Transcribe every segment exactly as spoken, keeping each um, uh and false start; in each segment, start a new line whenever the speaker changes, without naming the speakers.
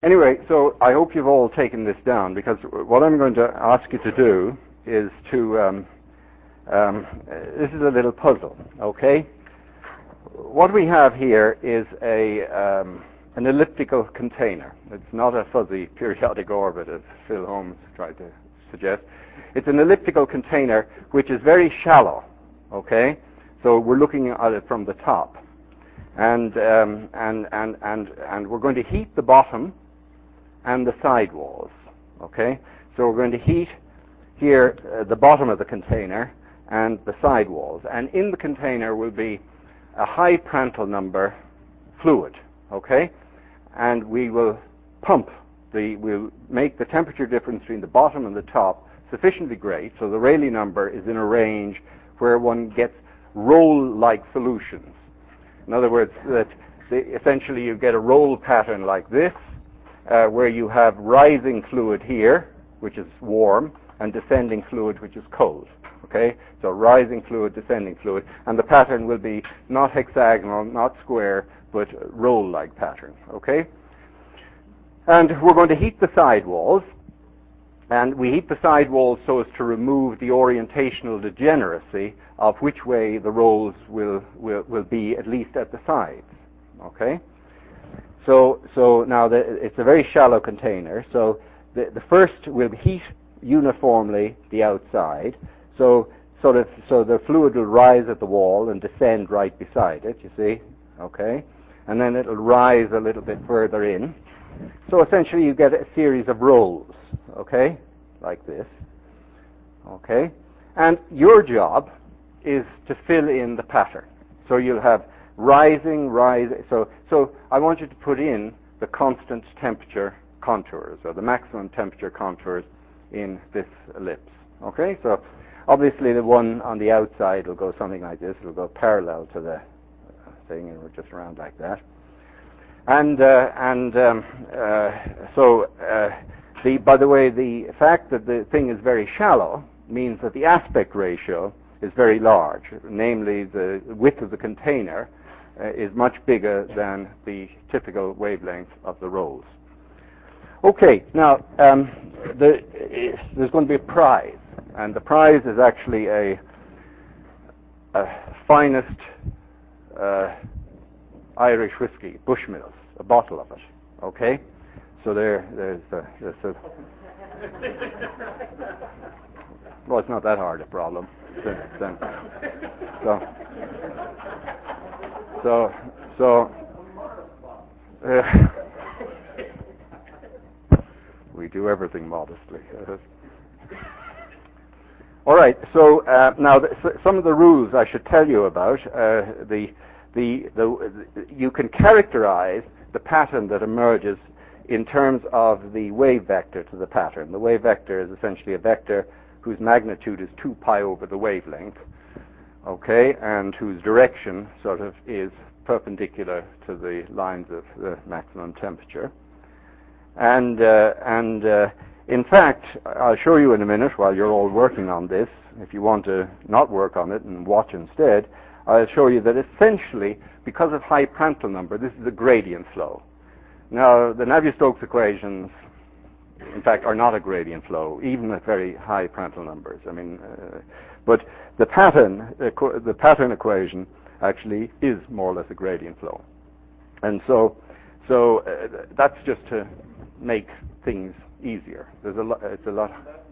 Anyway, so I hope you've all taken this down, because what I'm going to ask you to do is to, um, um, this is a little puzzle, okay? What we have here is a um, an elliptical container. It's not a fuzzy periodic orbit, as Phil Holmes tried to suggest. It's an elliptical container which is very shallow, okay? So we're looking at it from the top. And, um, and, and, and, and we're going to heat the bottom and the side walls, okay? So we're going to heat here uh, the bottom of the container and the side walls. And in the container will be a high Prandtl number fluid, okay? And we will pump the, we'll make the temperature difference between the bottom and the top sufficiently great so the Rayleigh number is in a range where one gets roll-like solutions. In other words, that the, essentially you get a roll pattern like this, uh, where you have rising fluid here, which is warm, and descending fluid, which is cold. Okay, so rising fluid, descending fluid, and the pattern will be not hexagonal, not square, but roll-like pattern. Okay, and we're going to heat the side walls, and we heat the side walls so as to remove the orientational degeneracy of which way the rolls will will, will be, at least at the sides. Okay, so so now the, it's a very shallow container. So the the first will heat uniformly the outside. So, sort of, so the fluid will rise at the wall and descend right beside it, you see, okay? And then it'll rise a little bit further in. So essentially you get a series of rolls, okay, like this, okay? And your job is to fill in the pattern. So you'll have rising, rising, so, so I want you to put in the constant temperature contours, or the maximum temperature contours in this ellipse, okay? So obviously the one on the outside will go something like this. It'll go parallel to the thing, and we're just around like that. And uh, and um, uh, so, uh, the by the way, the fact that the thing is very shallow means that the aspect ratio is very large. Namely, the width of the container uh, is much bigger than the typical wavelength of the rolls. Okay, now um, the, uh, there's going to be a prize. And the prize is actually a, a finest uh, Irish whiskey, Bushmills, a bottle of it. Okay, so there, there's a, there's a well, it's not that hard a problem. Then, then, so, so, so, uh, we do everything modestly. All right. So uh, now, the, so some of the rules I should tell you about. Uh, the, the, the, the, you can characterize the pattern that emerges in terms of the wave vector to the pattern. The wave vector is essentially a vector whose magnitude is two pi over the wavelength, okay, and whose direction sort of is perpendicular to the lines of the maximum temperature. And uh, and uh, in fact, I'll show you in a minute while you're all working on this. If you want to not work on it and watch instead, I'll show you that essentially, because of high Prandtl number, this is a gradient flow. Now, the Navier-Stokes equations, in fact, are not a gradient flow, even at very high Prandtl numbers. I mean, uh, but the pattern, uh, the pattern equation actually is more or less a gradient flow. And so, so uh, that's just to make things easier. There's a lot. It's a lot.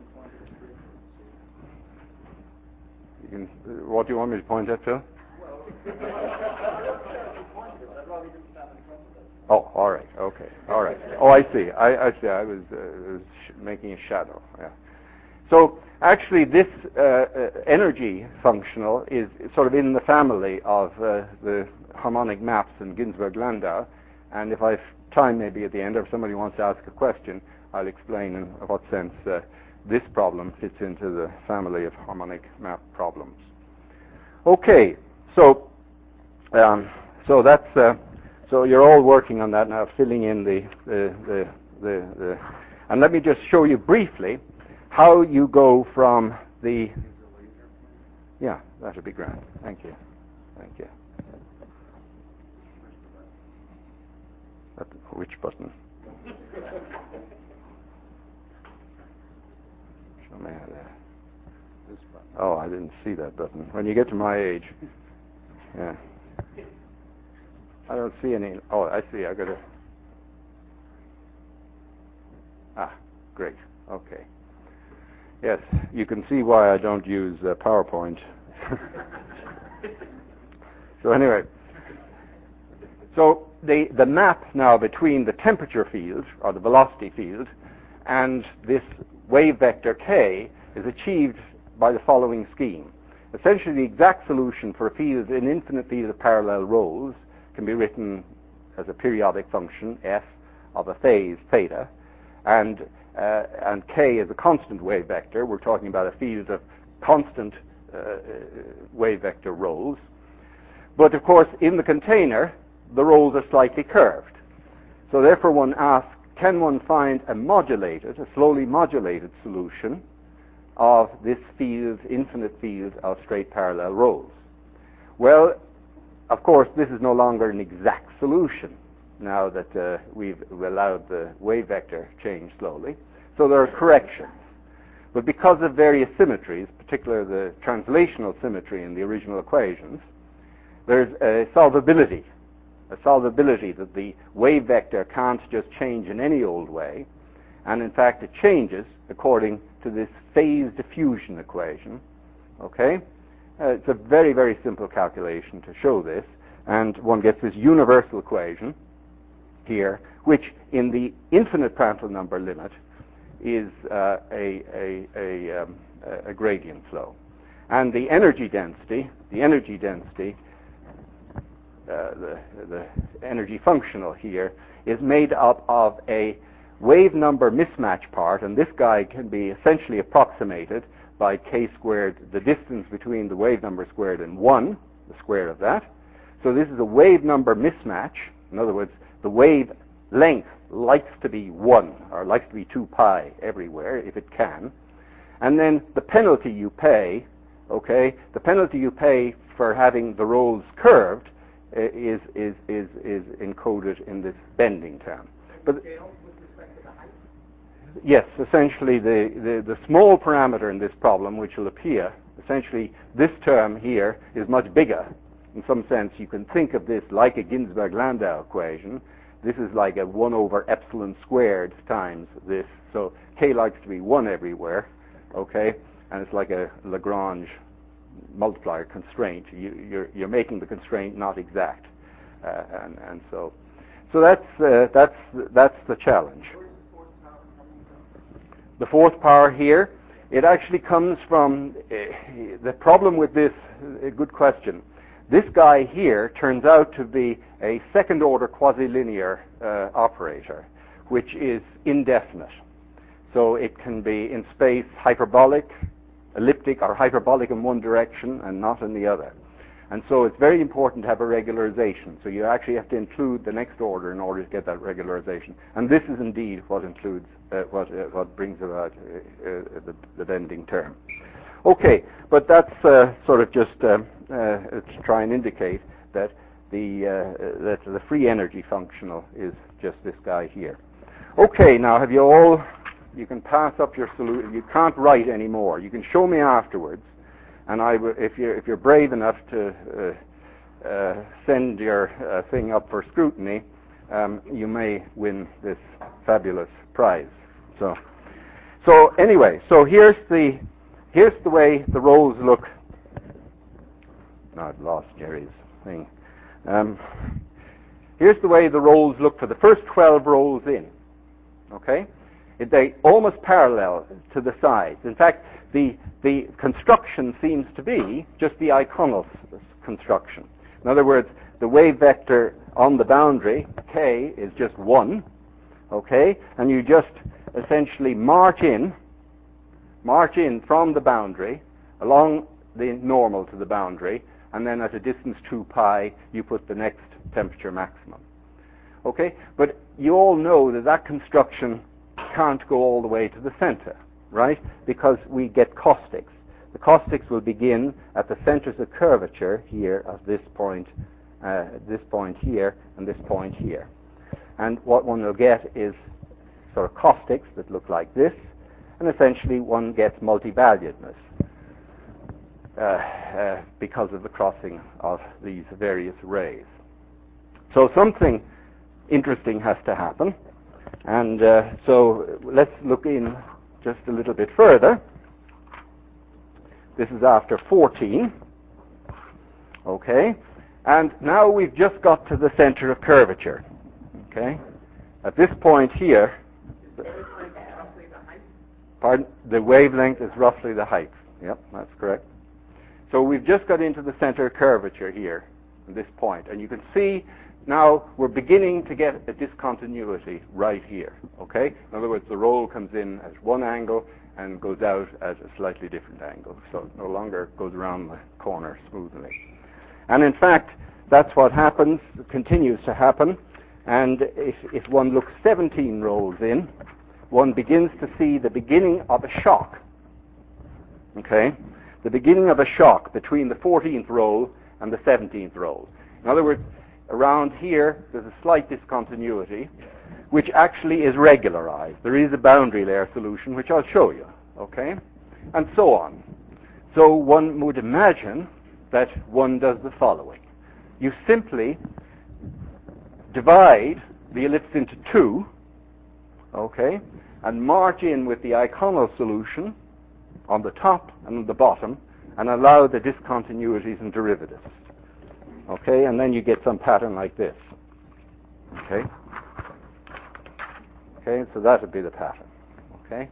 You can, what do you want me to point at, Phil? Oh, all right. Okay. All right. Oh, I see. I, I see. I was, uh, was sh- making a shadow. Yeah. So actually, this uh, uh, energy functional is sort of in the family of uh, the harmonic maps in Ginzburg-Landau, and if I've time maybe at the end, or if somebody wants to ask a question, I'll explain in what sense uh, this problem fits into the family of harmonic map problems. Okay, so um, so that's uh, so you're all working on that now, filling in the the, the the the and let me just show you briefly how you go from the yeah that would be grand. Thank you, thank you. Which button?
This button.
Oh, I didn't see that button. When you get to my age, yeah. I don't see any. Oh, I see. I got to. Ah, great. Okay. Yes, you can see why I don't use uh, PowerPoint. So anyway, so the the map now between the temperature field or the velocity field and this wave vector k is achieved by the following scheme. Essentially, the exact solution for a field, an infinite field of parallel rows, can be written as a periodic function f of a phase theta, and uh, and k is a constant wave vector. We're talking about a field of constant uh, wave vector rows. But of course, in the container, the rows are slightly curved. So therefore, one asks, can one find a modulated, a slowly modulated solution of this field, infinite field of straight parallel rows? Well, of course, this is no longer an exact solution now that uh, we've allowed the wave vector change slowly. So there are corrections. But because of various symmetries, particularly the translational symmetry in the original equations, there's a solvability, a solvability that the wave vector can't just change in any old way, and in fact it changes according to this phase diffusion equation. Okay? Uh, it's a very, very simple calculation to show this, and one gets this universal equation here, which in the infinite Prandtl number limit is uh, a, a, a, um, a gradient flow. And the energy density, the energy density, uh, the, the energy functional here, is made up of a wave number mismatch part, and this guy can be essentially approximated by k squared, the distance between the wave number squared and one, the square of that. So this is a wave number mismatch. In other words, the wave length likes to be one, or likes to be two pi everywhere, if it can. And then the penalty you pay, okay, the penalty you pay for having the rows curved uh, is, is, is, is encoded in this bending term. But yes, essentially the, the, the small parameter in this problem, which will appear, essentially this term here is much bigger. In some sense, you can think of this like a Ginzburg-Landau equation. This is like a one over epsilon squared times this. So k likes to be one everywhere, okay? And it's like a Lagrange multiplier constraint. You, you're, you're making the constraint not exact. Uh, and, and so so that's, uh, that's, that's the challenge. The fourth power here, it actually comes from uh, the problem with this, a good question. This guy here turns out to be a second order quasi-linear uh, operator, which is indefinite. So it can be in space hyperbolic, elliptic, or hyperbolic in one direction and not in the other. And so it's very important to have a regularization. So you actually have to include the next order in order to get that regularization. And this is indeed what includes, uh, what, uh, what brings about uh, uh, the, the bending term. Okay, but that's uh, sort of just uh, uh, to try and indicate that the uh, that the free energy functional is just this guy here. Okay, now have you all? You can pass up your solution. You can't write anymore. You can show me afterwards, and I, w- if you're if you're brave enough to uh, uh, send your uh, thing up for scrutiny, um, you may win this fabulous prize. So, so anyway, so here's the. Here's the way the rows look. No, I've lost Jerry's thing. Um, here's the way the rows look for the first twelve rows in. Okay? It, they almost parallel to the sides. In fact, the, the construction seems to be just the Eikonel construction. In other words, the wave vector on the boundary, k, is just one. Okay? And you just essentially march in march in from the boundary along the normal to the boundary, and then at a distance two pi you put the next temperature maximum. Okay? But you all know that that construction can't go all the way to the center, right? Because we get caustics. The caustics will begin at the centers of curvature here at this point, uh, this point here, and this point here. And what one will get is sort of caustics that look like this. and essentially one gets multivaluedness uh, uh, because of the crossing of these various rays. So something interesting has to happen, and uh, so let's look in just a little bit further. This is after fourteen, okay, and now we've just got to the center of curvature, okay. At this point here, pardon, the wavelength is roughly the height. Yep, that's correct. So we've just got into the center of curvature here at this point, and you can see now we're beginning to get a discontinuity right here, okay? In other words, the roll comes in at one angle and goes out at a slightly different angle, so it no longer goes around the corner smoothly. And in fact, that's what happens, continues to happen, and if, if one looks seventeen rolls in, one begins to see the beginning of a shock, okay? The beginning of a shock between the fourteenth roll and the seventeenth roll. In other words, around here, there's a slight discontinuity, which actually is regularized. There is a boundary layer solution, which I'll show you, okay? And so on. So one would imagine that one does the following. You simply divide the ellipse into two, okay, and march in with the iconal solution on the top and on the bottom, and allow the discontinuities and derivatives. Okay, and then you get some pattern like this. Okay? Okay, so that would be the pattern. Okay?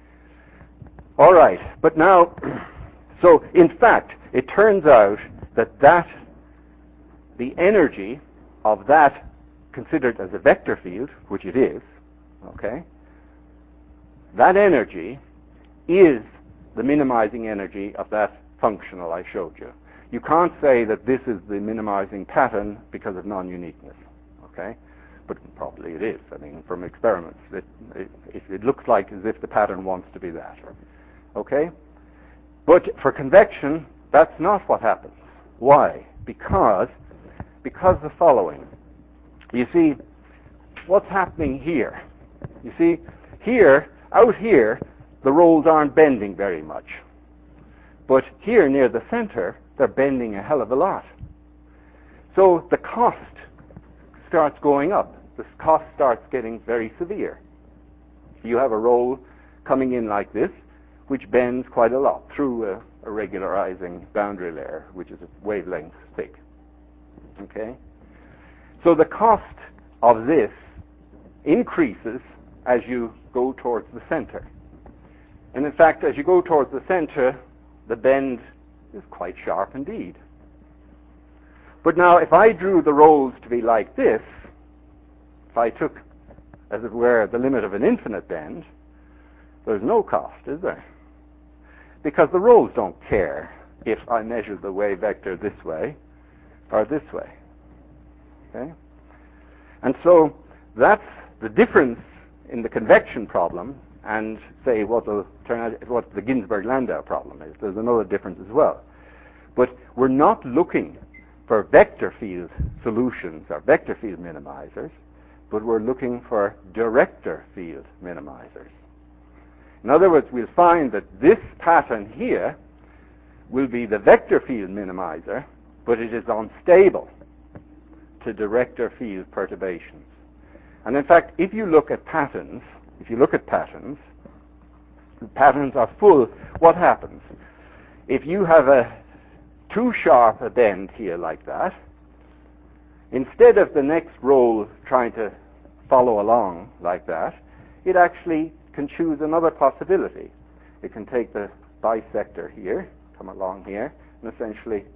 All right, but now, so in fact, it turns out that that, the energy of that considered as a vector field, which it is, okay, that energy is the minimizing energy of that functional I showed you. You can't say that this is the minimizing pattern because of non-uniqueness, okay? But probably it is. I mean, from experiments, it, it, it looks like as if the pattern wants to be that, okay? But for convection, that's not what happens. Why? Because, because the following. You see, what's happening here? You see, here, out here, the rolls aren't bending very much. But here near the center, they're bending a hell of a lot. So the cost starts going up. The cost starts getting very severe. You have a roll coming in like this, which bends quite a lot through a, a regularizing boundary layer, which is a wavelength thick. Okay? So the cost of this increases as you go towards the center. And in fact, as you go towards the center, the bend is quite sharp indeed. But now, if I drew the rolls to be like this, if I took, as it were, the limit of an infinite bend, there's no cost, is there? Because the rolls don't care if I measure the wave vector this way or this way. Okay? And so that's the difference in the convection problem and say what the turn out what the Ginzburg-Landau problem is. There's another difference as well. But we're not looking for vector field solutions or vector field minimizers, but we're looking for director field minimizers. In other words, we'll find that this pattern here will be the vector field minimizer, but it is unstable to director field perturbations. And in fact, if you look at patterns, if you look at patterns, the patterns are full. What happens? If you have a too sharp a bend here like that, instead of the next roll trying to follow along like that, it actually can choose another possibility. It can take the bisector here, come along here, and essentially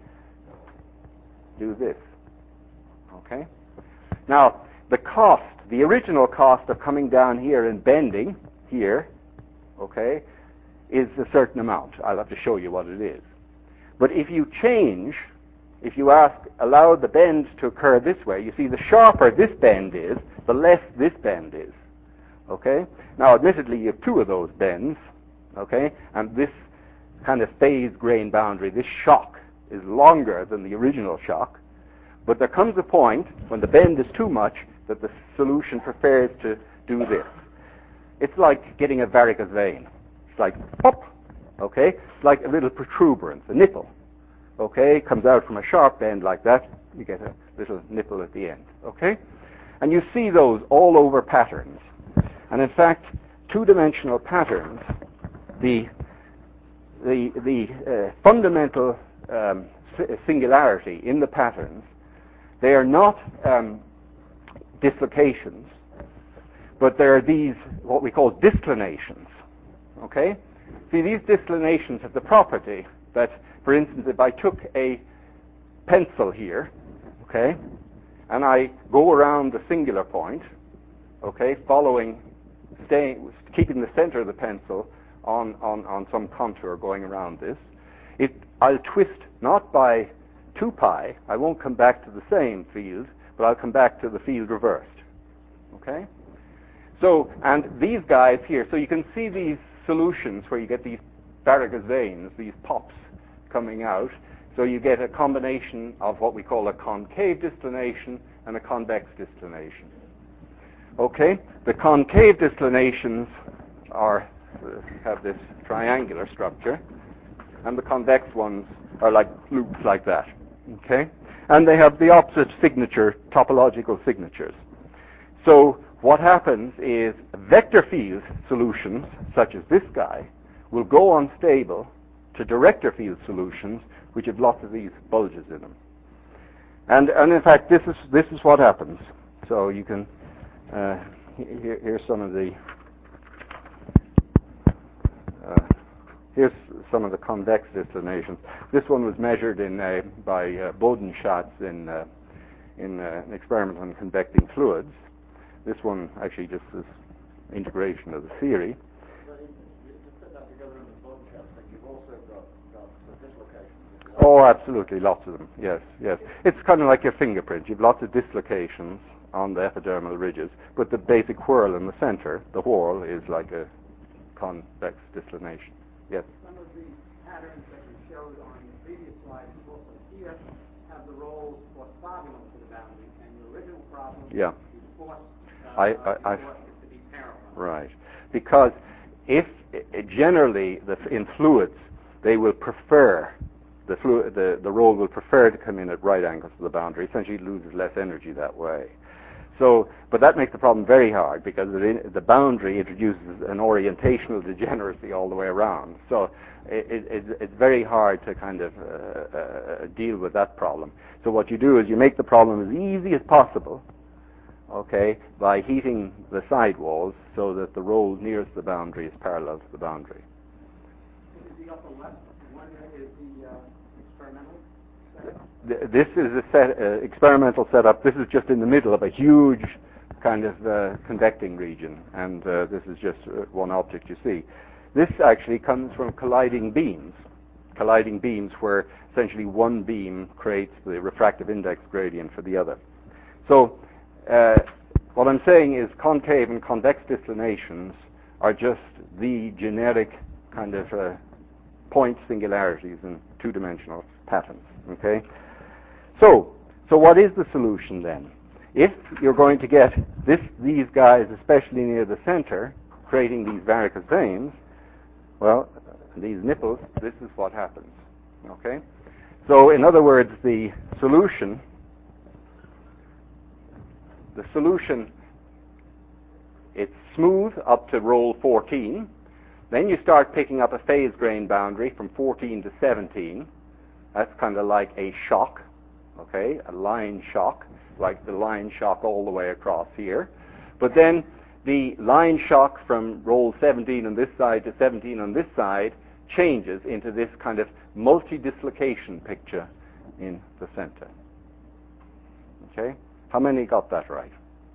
do this. Okay? Now, the cost, the original cost of coming down here and bending here, okay, is a certain amount. I'll have to show you what it is. But if you change, if you ask, allow the bend to occur this way, you see the sharper this bend is, the less this bend is. Okay? Now, admittedly, you have two of those bends, okay, and this kind of phase grain boundary, this shock, is longer than the original shock. But there comes a point when the bend is too much that the solution prefers to do this. It's like getting a varicose vein. like pop, okay? It's like a little protuberance, a nipple, okay? Comes out from a sharp end like that. You get a little nipple at the end, okay? And you see those all over patterns. And in fact, two-dimensional patterns, the the the uh, fundamental um, singularity in the patterns, they are not um, dislocations, but there are these, what we call disclinations, okay? See, these disclinations have the property that, for instance, if I took a pencil here, okay, and I go around the singular point, okay, following, staying, keeping the center of the pencil on, on, on some contour going around this, it, I'll twist not by two pi, I won't come back to the same field, but I'll come back to the field reversed, okay? So, and these guys here, so you can see these solutions where you get these varicose veins, these pops coming out. So you get a combination of what we call a concave disclination and a convex disclination. Okay, the concave disclinations are uh, have this triangular structure, and the convex ones are like loops like that. Okay, and they have the opposite signature, topological signatures. So what happens is vector field solutions, such as this guy, will go unstable to director field solutions, which have lots of these bulges in them. And, and in fact, this is this is what happens. So you can uh, here, here's some of the uh, here's some of the convex disclinations. This one was measured in uh, by uh, Bodenschatz in uh, in uh, an experiment on convecting fluids. This one actually just is integration of the theory. Oh, absolutely, lots of them. Yes, yes. It's kind of like your fingerprint. You've lots of dislocations on the epidermal ridges, but the basic whorl in the center, the whorl, is like a convex disclination. Yes.
Some of the patterns that you showed on the previous slide, also here, have the roles orthogonal to the boundary, and the original problem
yeah.
is forced, uh,
I, I, I,
forced it to be parallel.
Right, because if uh, generally the, in fluids they will prefer the fluid, the the roll will prefer to come in at right angles to the boundary. Essentially, it loses less energy that way. So, but that makes the problem very hard because it, the boundary introduces an orientational degeneracy all the way around. So it, it, it's very hard to kind of uh, uh, deal with that problem. So what you do is you make the problem as easy as possible, okay, by heating the side walls so that the roll nearest the boundary is parallel to the boundary.
Is the upper left one is the uh, experimental setup?
This is a set, uh, experimental setup. This is just in the middle of a huge kind of uh, convecting region, and uh, this is just uh, one object you see. This actually comes from colliding beams, colliding beams where essentially one beam creates the refractive index gradient for the other. So uh, what I'm saying is concave and convex disclinations are just the generic kind of uh, point singularities in two-dimensional patterns. Okay. So, so what is the solution then? If you're going to get this, these guys, especially near the center, creating these varicose veins, well, these nipples, this is what happens. Okay? So, in other words, the solution, the solution, it's smooth up to roll fourteen. Then you start picking up a phase grain boundary from fourteen to seventeen. That's kind of like a shock. Okay, a line shock, like the line shock all the way across here. But then the line shock from roll seventeen on this side to seventeen on this side changes into this kind of multi-dislocation picture in the center. Okay, how many got that right?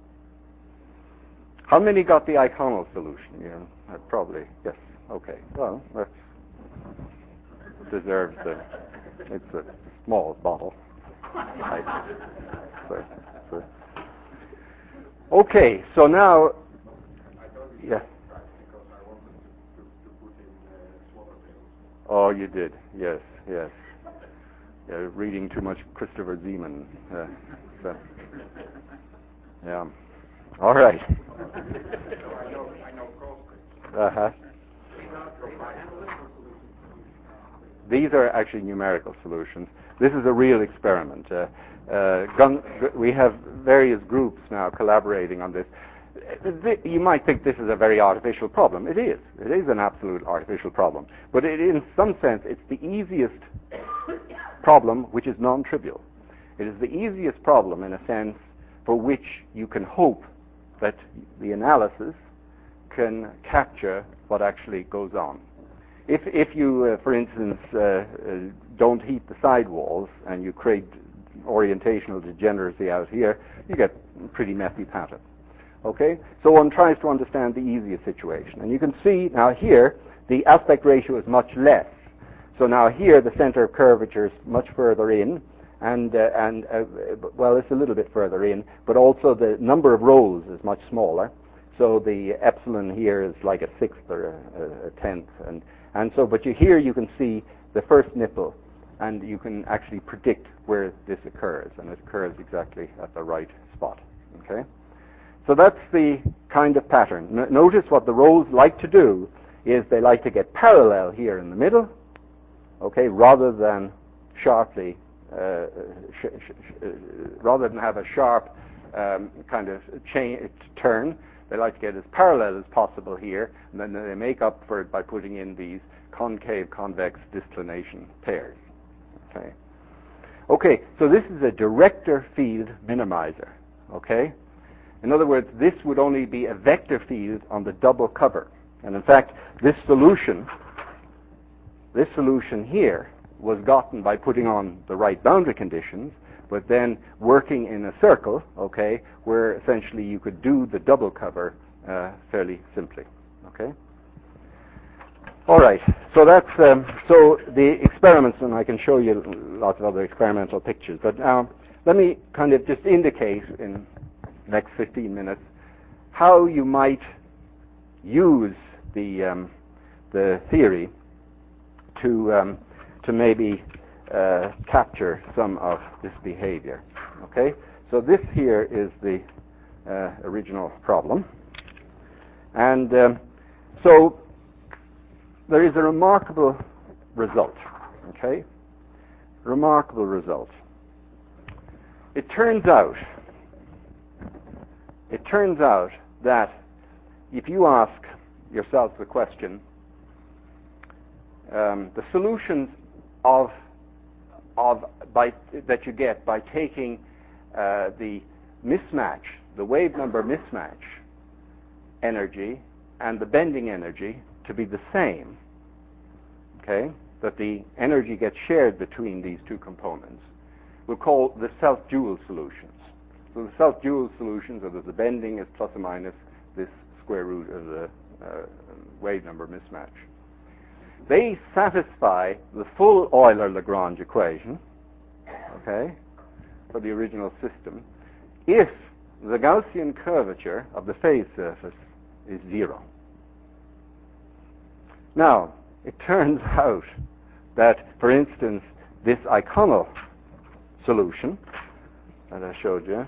How many got the iconal solution? You know, probably, yes. Okay, well, that deserves a, it's a small bottle. so, so. Okay, so now, yeah. Oh, you did, yes, yes. Yeah, reading too much Christopher Zeman. Uh, so. Yeah. All right. Uh huh. these are actually numerical solutions. This is a real experiment. Uh, uh, gun, we have various groups now collaborating on this. You might think this is a very artificial problem. It is. It is an absolute artificial problem. But it, in some sense, it's the easiest problem which is non-trivial. It is the easiest problem, in a sense, for which you can hope that the analysis can capture what actually goes on. If, if you, uh, for instance, uh, uh, don't heat the sidewalls and you create orientational degeneracy out here, you get a pretty messy pattern. Okay? So one tries to understand the easiest situation. And you can see now here, the aspect ratio is much less. So now here, the center of curvature is much further in, and, uh, and uh, well, it's a little bit further in, but also the number of rows is much smaller. So the epsilon here is like a sixth or a, a tenth. And, and so, but you, here you can see the first nipple, and you can actually predict where this occurs, and it occurs exactly at the right spot. Okay? So that's the kind of pattern. N- notice what the rows like to do is they like to get parallel here in the middle, okay, rather than sharply, uh, sh- sh- sh- uh, rather than have a sharp um, kind of chain turn. They like to get as parallel as possible here, and then they make up for it by putting in these concave-convex disclination pairs. Okay. Okay, so this is a director field minimizer. Okay. In other words, this would only be a vector field on the double cover. And in fact, this solution, this solution here was gotten by putting on the right boundary conditions, but then working in a circle, okay, where essentially you could do the double cover uh, fairly simply. Okay. All right. So that's um, so the experiments, and I can show you lots of other experimental pictures. But now let me kind of just indicate in next fifteen minutes how you might use the um, the theory to um, to maybe uh, capture some of this behavior. Okay, so this here is the uh, original problem, and um, so there is a remarkable result. Okay, remarkable result. It turns out. It turns out that if you ask yourself the question, um, the solutions of of by that you get by taking uh, the mismatch, the wave number mismatch energy and the bending energy to be the same, okay, that the energy gets shared between these two components, we'll call the self-dual solutions. So the self-dual solutions, or the bending is plus or minus this square root of the uh, wave number mismatch. They satisfy the full Euler-Lagrange equation, okay, for the original system, if the Gaussian curvature of the phase surface is zero. Now, it turns out that, for instance, this iconal solution that I showed you,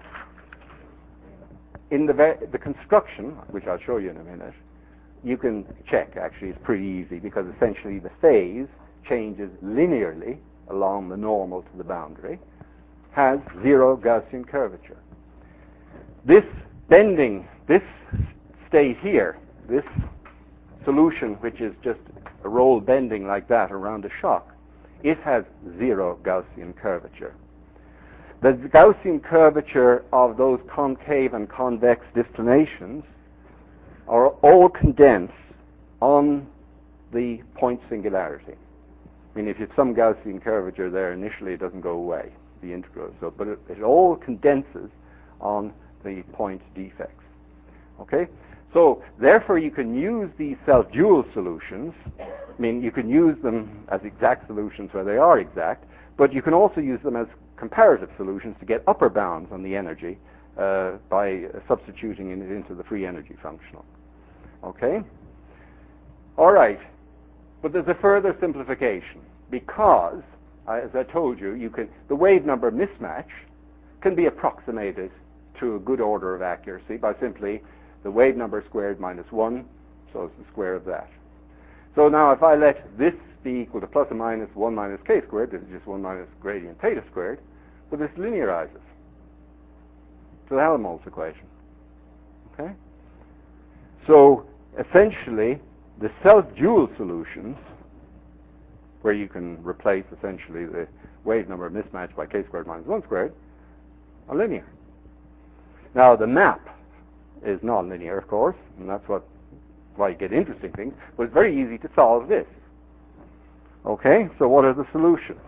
in the, ve- the construction, which I'll show you in a minute, you can check, actually, it's pretty easy, because essentially the phase changes linearly along the normal to the boundary, has zero Gaussian curvature. This bending, this state here, this solution, which is just a roll bending like that around a shock, it has zero Gaussian curvature. The Gaussian curvature of those concave and convex disclinations are all condensed on the point singularity. I mean, if you have some Gaussian curvature there initially, it doesn't go away, the integral. So, but it, it all condenses on the point defects. Okay? So, therefore, you can use these self-dual solutions. I mean, you can use them as exact solutions where they are exact, but you can also use them as comparative solutions to get upper bounds on the energy uh, by substituting it into the free energy functional. Okay? All right. But there's a further simplification, because, uh, as I told you, you can the wave number mismatch can be approximated to a good order of accuracy by simply the wave number squared minus one, so it's the square of that. So now if I let this be equal to plus or minus one minus k squared. This is just one minus gradient theta squared. But this linearizes to the Helmholtz equation. Okay? So essentially, the self-dual solutions, where you can replace essentially the wave number mismatch by k squared minus one squared, are linear. Now the map is non-linear, of course, and that's what why you get interesting things, but it's very easy to solve this. Okay, so what are the solutions?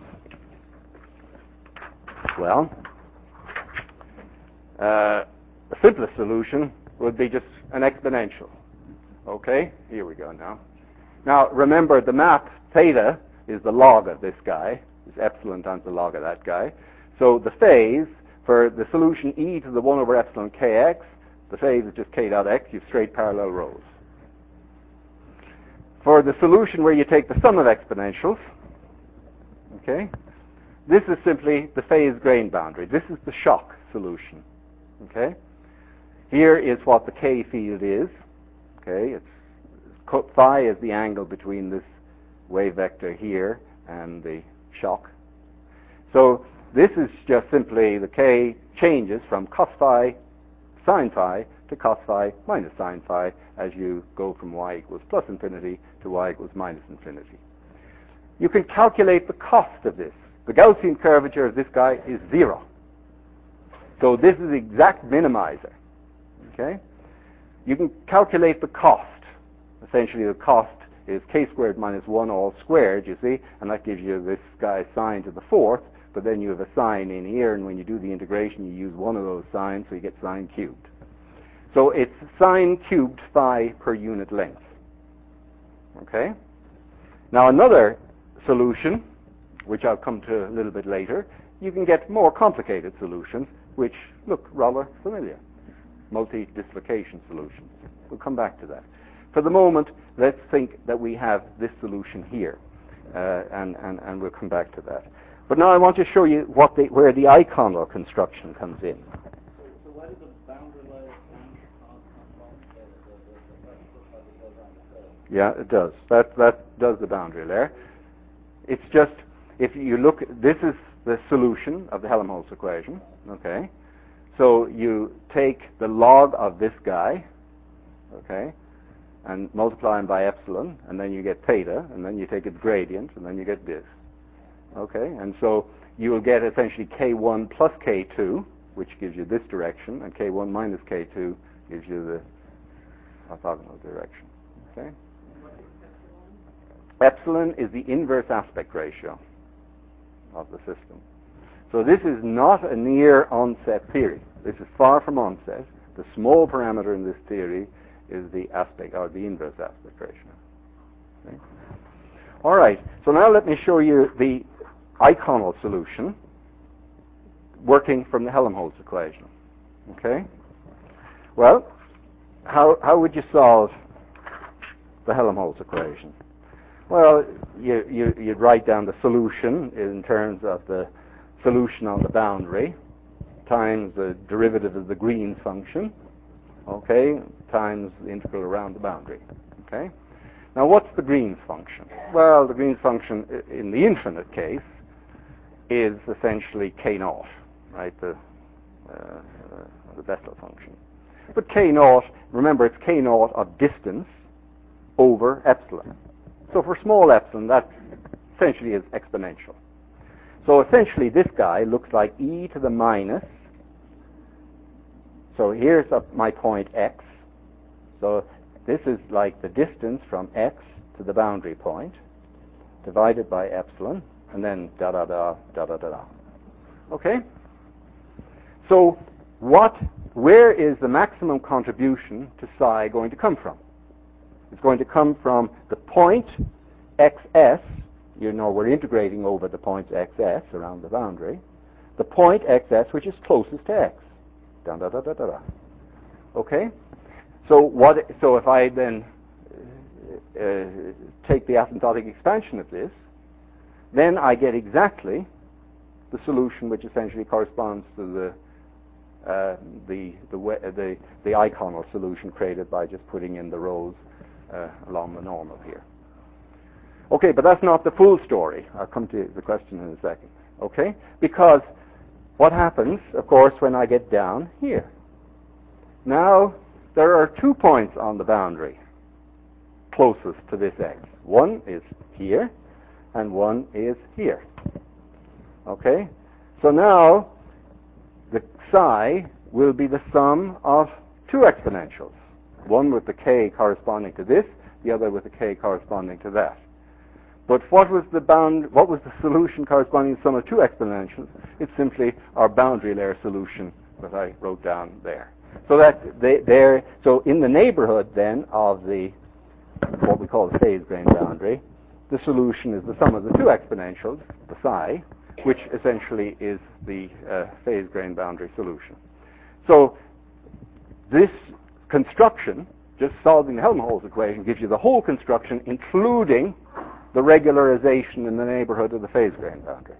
Well, uh, the simplest solution would be just an exponential. Okay, here we go now. Now remember, the map theta is the log of this guy. It's epsilon times the log of that guy. So the phase for the solution e to the one over epsilon kx, the phase is just k dot x. You have straight parallel rows. For the solution where you take the sum of exponentials, okay, this is simply the phase grain boundary. This is the shock solution. Okay, here is what the k field is. Okay, it's phi is the angle between this wave vector here and the shock. So this is just simply the k changes from cos phi sine phi to cos phi minus sine phi as you go from y equals plus infinity to y equals minus infinity. You can calculate the cost of this. The Gaussian curvature of this guy is zero. So this is the exact minimizer. Okay? You can calculate the cost. Essentially the cost is k squared minus one all squared, you see, and that gives you this guy sine to the fourth, but then you have a sine in here, and when you do the integration you use one of those sines, so you get sine cubed. So it's sine cubed phi per unit length. Okay? Now another solution, which I'll come to a little bit later, you can get more complicated solutions, which look rather familiar. Multi-dislocation solutions. We'll come back to that. For the moment, let's think that we have this solution here, uh, and, and, and we'll come back to that. But now I want to show you what the, where the Eikonel construction comes in.
So where does the boundary layer come from?
Yeah, it does. That, that does the boundary layer. It's just, if you look, this is the solution of the Helmholtz equation, okay? So you take the log of this guy, okay, and multiply him by epsilon, and then you get theta, and then you take its gradient, and then you get this. Okay, and so you will get essentially k one plus k two, which gives you this direction, and k one minus k two gives you the orthogonal direction. Okay? Epsilon is the inverse aspect ratio of the system. So this is not a near onset theory. This is far from onset. The small parameter in this theory is the aspect, or the inverse aspect ratio. Okay? All right, so now let me show you the Eikonel solution working from the Helmholtz equation. Okay? Well, how, how would you solve the Helmholtz equation? Well, you, you, you'd write down the solution in terms of the solution on the boundary times the derivative of the Green's function, okay, times the integral around the boundary. Okay? Now, what's the Green's function? Well, the Green's function in the infinite case is essentially k naught, right, the, uh, the Bessel function. But k naught, remember, it's k naught of distance over epsilon. So for small epsilon, that essentially is exponential. So essentially, this guy looks like e to the minus. So here's a, my point x. So this is like the distance from x to the boundary point divided by epsilon, and then da da da da da da da. Okay? So what, where is the maximum contribution to psi going to come from? It's going to come from the point xs. You know, we're integrating over the point xs around the boundary. The point xs which is closest to x. Da da da da da da. Okay? So what? So if I then uh, take the asymptotic expansion of this, then I get exactly the solution which essentially corresponds to the uh, the the the the Eikonel solution created by just putting in the rows uh, along the normal here. Okay, but that's not the full story. I'll come to the question in a second. Okay? Because what happens, of course, when I get down here? Now, there are two points on the boundary closest to this X. One is here, and one is here. Okay? So now, the psi will be the sum of two exponentials. One with the k corresponding to this, the other with the k corresponding to that. But what was the bound? What was the solution corresponding to the sum of two exponentials? It's simply our boundary layer solution that I wrote down there. So that they, there. So in the neighborhood then of the what we call the phase grain boundary, the solution is the sum of the two exponentials, the psi, which essentially is the uh, phase grain boundary solution. So this construction, just solving the Helmholtz equation, gives you the whole construction, including the regularization in the neighborhood of the phase grain boundary.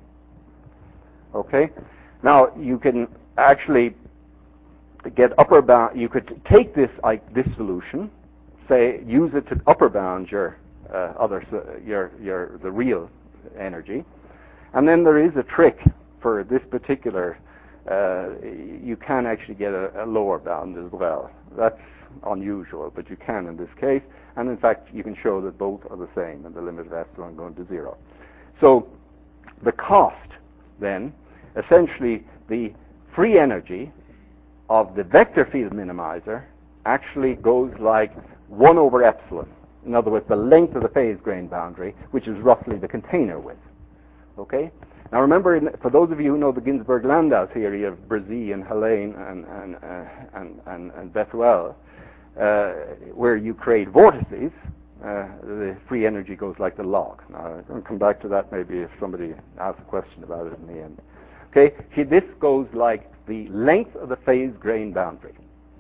Okay? Now, you can actually get upper bound, you could take this like this solution, say, use it to upper bound your uh, other, your, your, the real energy, and then there is a trick for this particular, uh, you can actually get a, a lower bound as well. That's unusual, but you can in this case, and in fact you can show that both are the same and the limit of epsilon going to zero. So the cost then, essentially the free energy of the vector field minimizer actually goes like one over epsilon. In other words, the length of the phase grain boundary, which is roughly the container width. Okay? Now remember, in, for those of you who know the Ginzburg-Landau theory of Brézy and Helene and, and, uh, and, and, and Bethuel, uh, where you create vortices, uh, the free energy goes like the log. Now, I'll come back to that maybe if somebody asks a question about it in the end. Okay? See, this goes like the length of the phase grain boundary.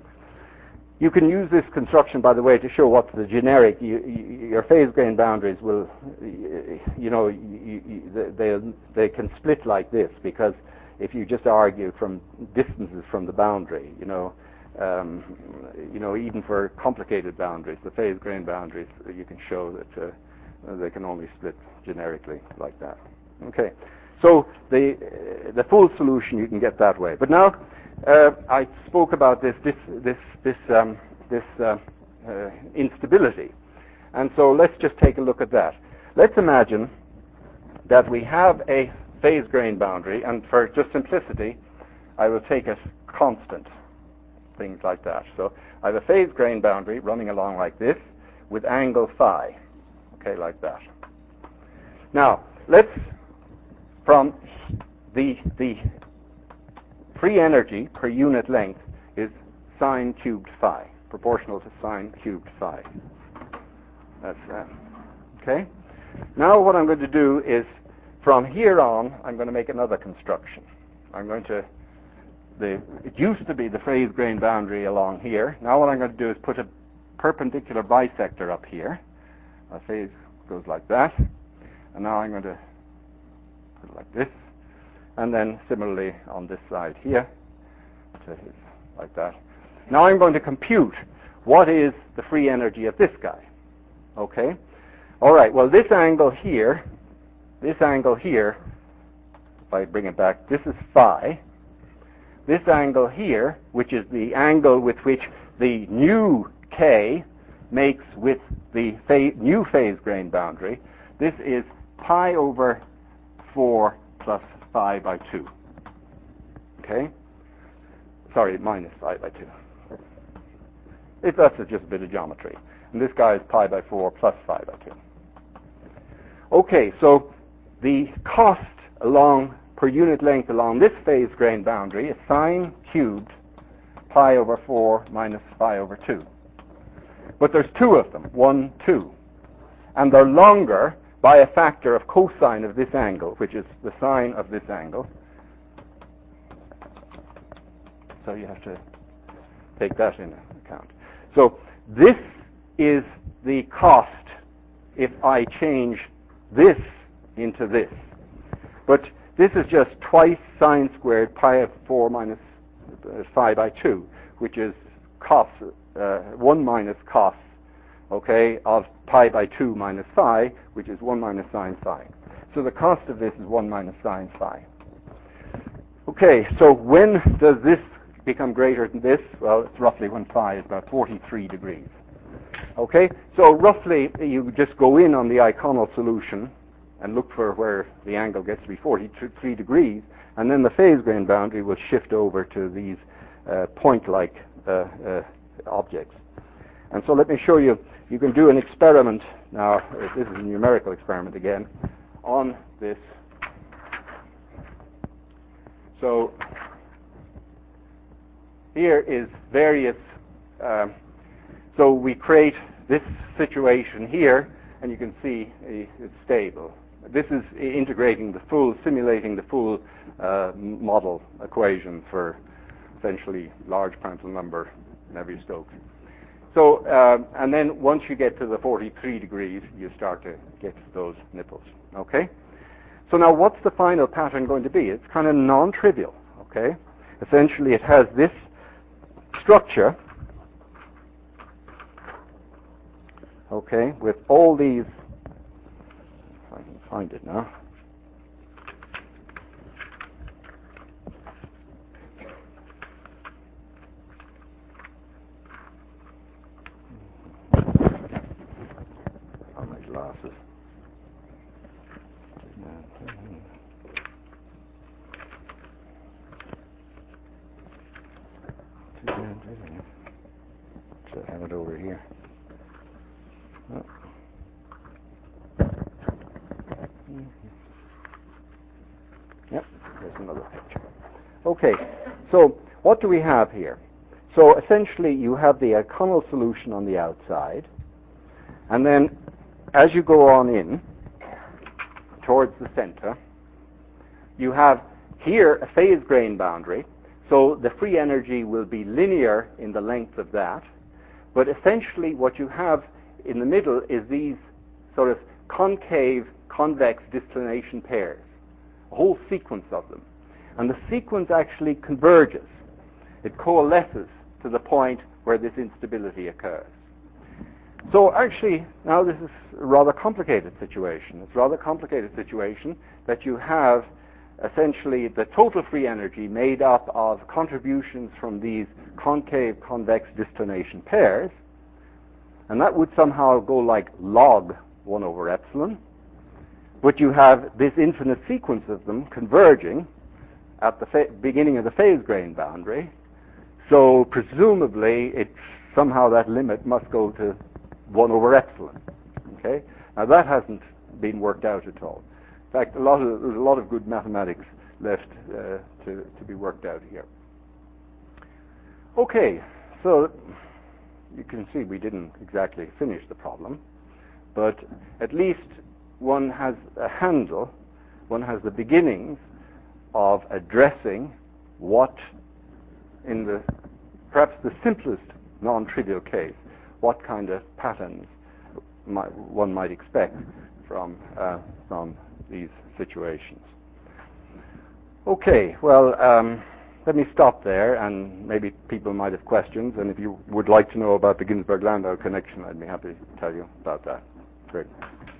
You can use this construction, by the way, to show what's the generic. You, you, your phase grain boundaries will, you know, you, you, they they can split like this, because if you just argue from distances from the boundary, you know, um, you know, even for complicated boundaries, the phase grain boundaries, you can show that uh, they can only split generically like that. Okay, so the uh, the full solution you can get that way. But now. Uh, I spoke about this this this this um, this uh, uh, instability, and so let's just take a look at that. Let's imagine that we have a phase grain boundary, and for just simplicity, I will take a constant, things like that. So I have a phase grain boundary running along like this with angle phi, okay, like that. Now let's from the the free energy per unit length is sine cubed phi, proportional to sine cubed phi. That's that. Okay? Now what I'm going to do is, from here on, I'm going to make another construction. I'm going to, the, it used to be the phase grain boundary along here. Now what I'm going to do is put a perpendicular bisector up here. My phase goes like that. And now I'm going to put it like this. And then similarly on this side here, like that. Now I'm going to compute what is the free energy of this guy. Okay? All right, well this angle here, this angle here, if I bring it back, this is phi. This angle here, which is the angle with which the new k makes with the fa- new phase grain boundary, this is pi over four plus phi by two. Okay? Sorry, minus phi by two. It, that's just a bit of geometry. And this guy is pi by four plus phi by two. Okay, so the cost along per unit length along this phase grain boundary is sine cubed pi over four minus phi over two. But there's two of them, one, two. And they're longer by a factor of cosine of this angle, which is the sine of this angle. So you have to take that into account. So this is the cost if I change this into this. But this is just twice sine squared pi of four minus uh, phi by two, which is cos, uh, one minus cos okay, of pi by two minus phi, which is one minus sine phi. So the cost of this is one minus sine phi. Okay, so when does this become greater than this? Well, it's roughly when phi is about forty-three degrees. Okay, so roughly you just go in on the Eikonel solution and look for where the angle gets to be forty-three degrees, and then the phase grain boundary will shift over to these uh, point-like uh, uh, objects. And so let me show you, you can do an experiment now, this is a numerical experiment again, on this. So here is various, um, so we create this situation here, and you can see it's stable. This is integrating the full, simulating the full uh, model equation for essentially large Prandtl number Navier-Stokes. So, uh, and then once you get to the forty-three degrees, you start to get those nipples, okay? So now what's the final pattern going to be? It's kind of non-trivial, okay? Essentially it has this structure, okay, with all these, if I can find it now. Oh, my glasses. So I have it over here. Oh. Yep, there's another picture. Okay, so what do we have here? So essentially you have the Eikonel solution on the outside, and then as you go on in towards the center, you have here a phase grain boundary, so the free energy will be linear in the length of that, but essentially what you have in the middle is these sort of concave convex distillation pairs, a whole sequence of them. And the sequence actually converges. It coalesces to the point where this instability occurs. So actually, now this is a rather complicated situation. It's a rather complicated situation that you have essentially the total free energy made up of contributions from these concave convex distillation pairs, and that would somehow go like log one over epsilon, but you have this infinite sequence of them converging at the fa- beginning of the phase grain boundary, so presumably it somehow that limit must go to one over epsilon. Okay? Now that hasn't been worked out at all. In fact, a lot of, there's a lot of good mathematics left uh, to, to be worked out here. Okay, so you can see we didn't exactly finish the problem, but at least one has a handle, one has the beginnings of addressing what, in the perhaps the simplest non-trivial case, what kind of patterns might, one might expect from uh, from these situations. Okay, well, um, let me stop there, and maybe people might have questions, and if you would like to know about the Ginzburg-Landau connection, I'd be happy to tell you about that. Great.